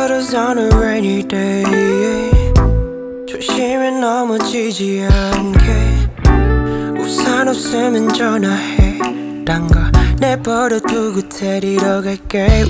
Photos on a rainy day. 조심해 넘어지지 않게. 우산 없으면 전화해. 딴 거 내버려두고 데리러 갈게.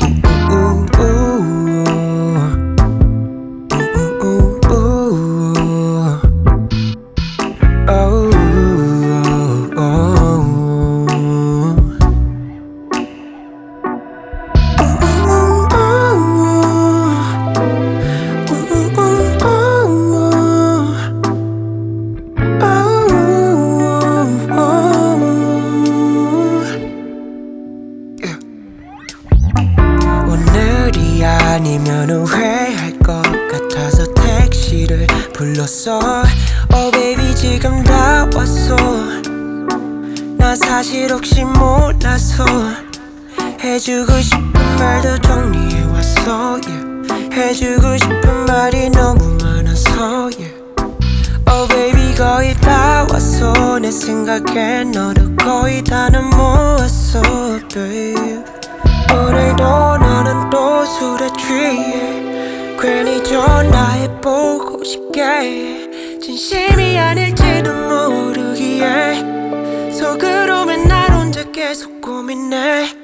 오늘이 아니면 후회할 것 같아서 택시를 불렀어. Oh baby 지금 다 왔어. 나 사실 혹시 몰라서 해주고 싶은 말도 정리해왔어 yeah. 해주고 싶은 말이 너무 많아서 yeah. Oh baby 거의 다 왔어. 내 생각에 너도 거의 다는 모았어 babe. 오늘도 너는 또 술에 취해. 괜히 전화해보고 싶게. 진심이 아닐지도 모르기에 속으로 맨날 혼자 계속 고민해.